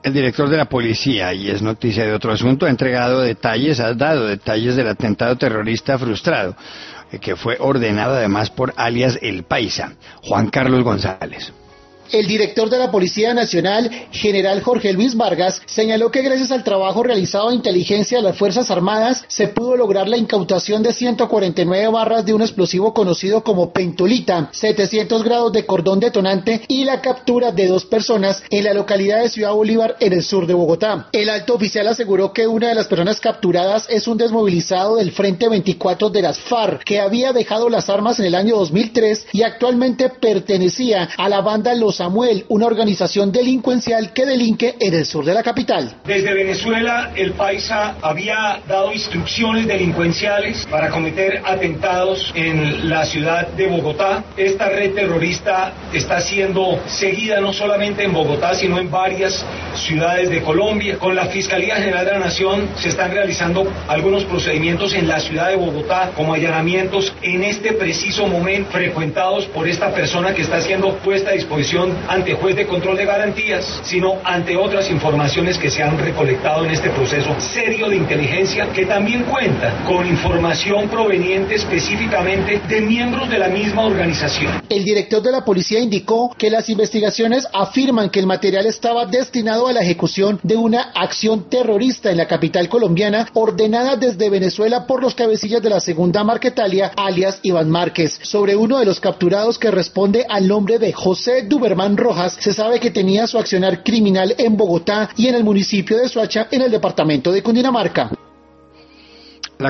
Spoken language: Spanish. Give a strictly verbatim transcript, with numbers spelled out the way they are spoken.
El director de la policía, y es noticia de otro asunto, ha entregado detalles, ha dado detalles del atentado terrorista frustrado, que fue ordenado además por alias El Paisa, Juan Carlos González. El director de la Policía Nacional, general Jorge Luis Vargas, señaló que gracias al trabajo realizado de inteligencia de las Fuerzas Armadas se pudo lograr la incautación de ciento cuarenta y nueve barras de un explosivo conocido como pentolita, setecientos grados de cordón detonante y la captura de dos personas en la localidad de Ciudad Bolívar, en el sur de Bogotá. El alto oficial aseguró que una de las personas capturadas es un desmovilizado del Frente veinticuatro de las FARC, que había dejado las armas en el año dos mil tres y actualmente pertenecía a la banda Los Samuel, una organización delincuencial que delinque en el sur de la capital. Desde Venezuela, el Paisa había dado instrucciones delincuenciales para cometer atentados en la ciudad de Bogotá. Esta red terrorista está siendo seguida no solamente en Bogotá, sino en varias ciudades de Colombia. Con la Fiscalía General de la Nación se están realizando algunos procedimientos en la ciudad de Bogotá, como allanamientos en este preciso momento, frecuentados por esta persona que está siendo puesta a disposición ante juez de control de garantías, sino ante otras informaciones que se han recolectado en este proceso serio de inteligencia, que también cuenta con información proveniente específicamente de miembros de la misma organización. El director de la policía indicó que las investigaciones afirman que el material estaba destinado a la ejecución de una acción terrorista en la capital colombiana, ordenada desde Venezuela por los cabecillas de la segunda Marquetalia, alias Iván Márquez. Sobre uno de los capturados, que responde al nombre de José Duberman Rojas, se sabe que tenía su accionar criminal en Bogotá y en el municipio de Soacha, en el departamento de Cundinamarca.